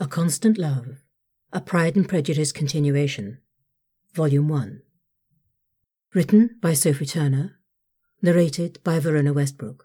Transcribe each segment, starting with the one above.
A Constant Love, a Pride and Prejudice continuation, Volume 1. Written by Sophie Turner, narrated by Verona Westbrook.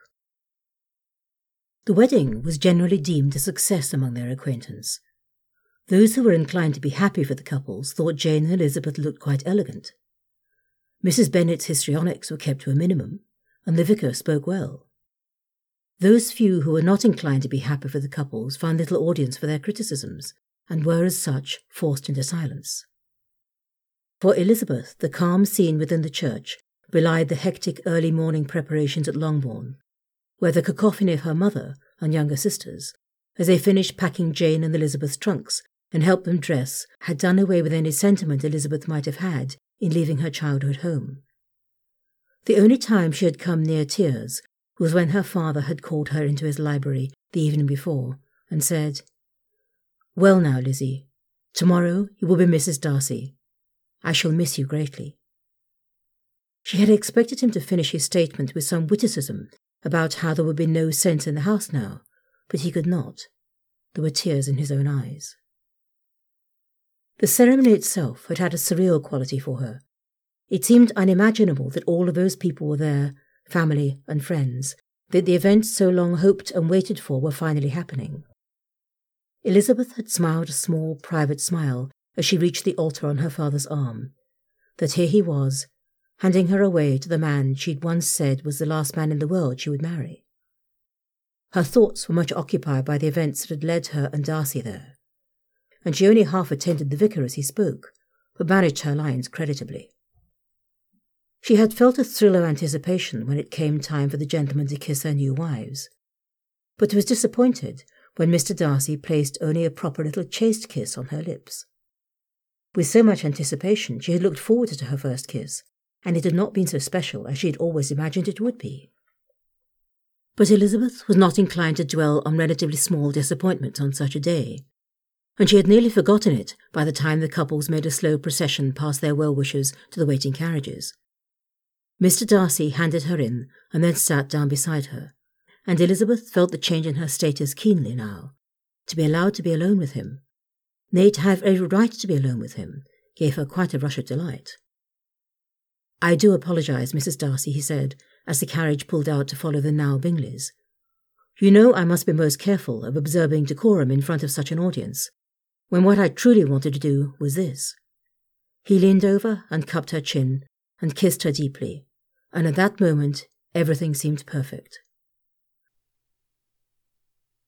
The wedding was generally deemed a success among their acquaintance. Those who were inclined to be happy for the couples thought Jane and Elizabeth looked quite elegant. Mrs. Bennet's histrionics were kept to a minimum, and the vicar spoke well. Those few who were not inclined to be happy for the couples found little audience for their criticisms, and were as such forced into silence. For Elizabeth, the calm scene within the church belied the hectic early morning preparations at Longbourn, where the cacophony of her mother and younger sisters, as they finished packing Jane and Elizabeth's trunks and helped them dress, had done away with any sentiment Elizabeth might have had in leaving her childhood home. The only time she had come near tears was when her father had called her into his library the evening before and said, "Well now, Lizzie, tomorrow you will be Mrs. Darcy. I shall miss you greatly." She had expected him to finish his statement with some witticism about how there would be no sense in the house now, but he could not. There were tears in his own eyes. The ceremony itself had had a surreal quality for her. It seemed unimaginable that all of those people were there, family and friends, that the events so long hoped and waited for were finally happening. Elizabeth had smiled a small, private smile as she reached the altar on her father's arm, that here he was, handing her away to the man she'd once said was the last man in the world she would marry. Her thoughts were much occupied by the events that had led her and Darcy there, and she only half attended the vicar as he spoke, but managed her lines creditably. She had felt a thrill of anticipation when it came time for the gentlemen to kiss their new wives, but was disappointed when Mr. Darcy placed only a proper little chaste kiss on her lips. With so much anticipation, she had looked forward to her first kiss, and it had not been so special as she had always imagined it would be. But Elizabeth was not inclined to dwell on relatively small disappointments on such a day, and she had nearly forgotten it by the time the couples made a slow procession past their well-wishers to the waiting carriages. Mr. Darcy handed her in and then sat down beside her, and Elizabeth felt the change in her status keenly now. To be allowed to be alone with him, nay, to have every right to be alone with him, gave her quite a rush of delight. "I do apologize, Mrs. Darcy," he said, as the carriage pulled out to follow the now Bingleys. "You know I must be most careful of observing decorum in front of such an audience, when what I truly wanted to do was this." He leaned over and cupped her chin and kissed her deeply, and at that moment everything seemed perfect.